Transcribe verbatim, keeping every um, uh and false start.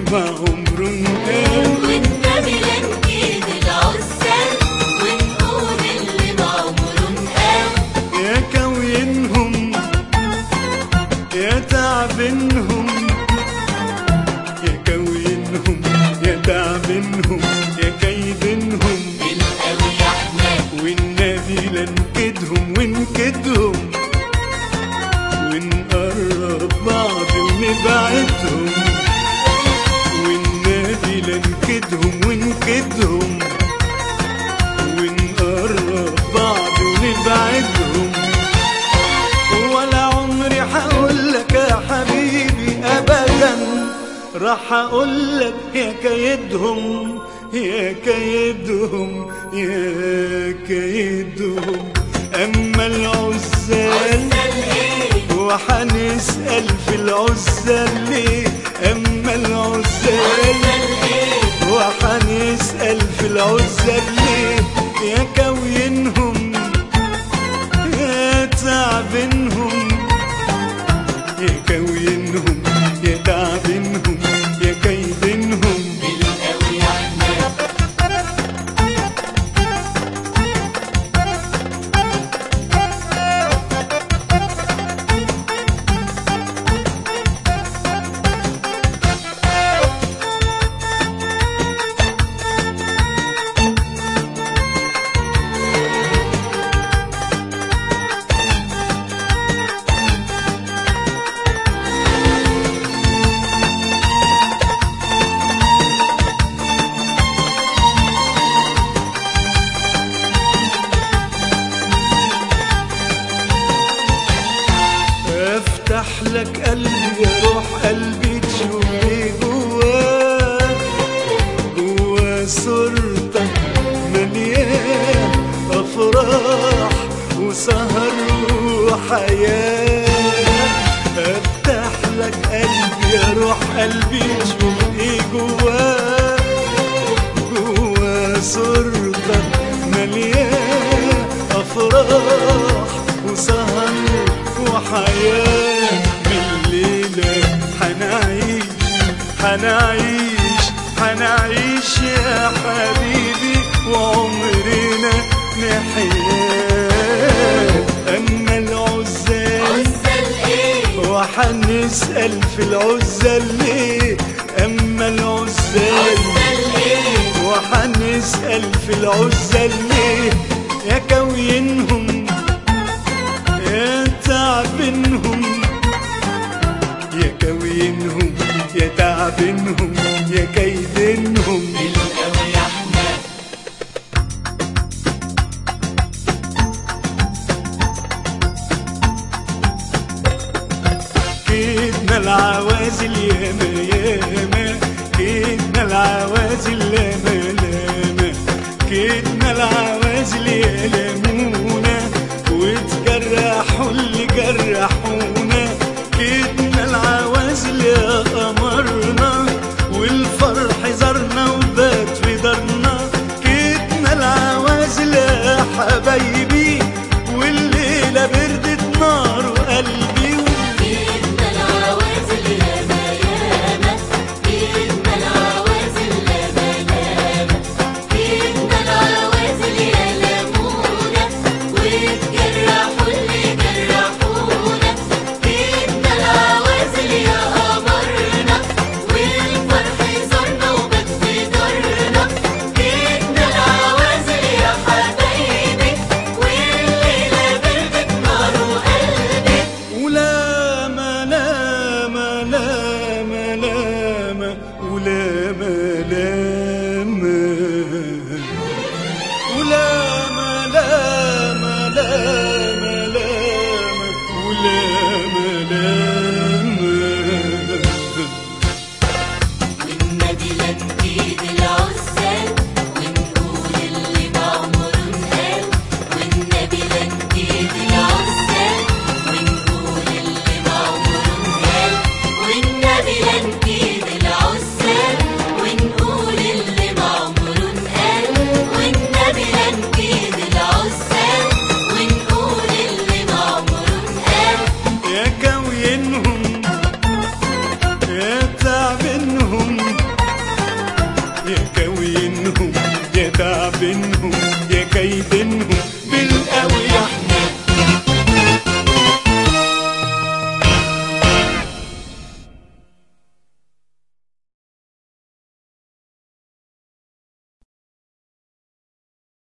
ما عمره انقال، والنبي لا نكيد العزال ونقول اللي ما عمره انقال. يا كوينهم يا تعبينهم، يا كوينهم يا تعبينهم يا كيدنهم، بالقوي يا حماد والنبي لا نكدهم ونكدهم، ونقرب بعض ونبعدهم، والنبي لا نكدهم ونكدهم، ونقرب بعض ونبعدهم. ولا عمري هقولك يا حبيبي ابدا، راح اقولك يا كيدهم يا كيدهم يا كيدهم. اما العزال وحنسأل في العزال ليه، اما العزال وحنسأل في العزال ليه، يا كوينهم يا تعبينهم، يا كوينهم يا تعبينهم يا كيدنهم. بالقوي يا حماد افتح لك قلبي يا روح قلبي تشوف ايه جواه، جوا صورتك مليان افراح وسهر وحياه. افتح لك قلبي يا روح قلبي تشوف ايه جواه، جوا صورتك مليان افراح وسهر وحياة. بالليلة حنعيش حنعيش حنعيش يا حبيبي وعمرنا نحياه. أما العزال وحنسأل في العزال ليه، أما العزال وحنسأل في العزال ليه، يا كوينهم يا تعبينهم، يا كوينهم يا تعبينهم يا كيدنهم. بالقوي يا حماد كيدنا العوازل ياما ياما، كيدنا العوازل ياما ياما، كيدنا العوازل يلمونا وتجرحوا اللي جرحونا. كيدنا العوازل يا قمرنا والفرح زارنا وبات في دارنا. كيدنا العوازل يا حبايبي والليلة بردت نار قلبي. كيدنا العوازل ياما ياما، كيدنا العوازل ياما ياما، كيدنا العوازل يلمونا وتجرحوا اللي جرحونا. كيدنا العوازل يا قمرنا والفرح زارنا وبات في دارنا. كيدنا العوازل يا حبايبي والليلة بردت نار وقلبي. ولا ما لا ما لا ما لا ما ولا ما لا ما ولا ما لا ما لا ما لا ما ولا ما لا ما. والنبي لا نكيد العزال ونقول اللي ما عمره انقال. والنبي لا نكيد العزال ونقول اللي ما عمره انقال. والنبي لا نكيد العزال ونقول غاوينهم يا تعبينهم يا كايدينهم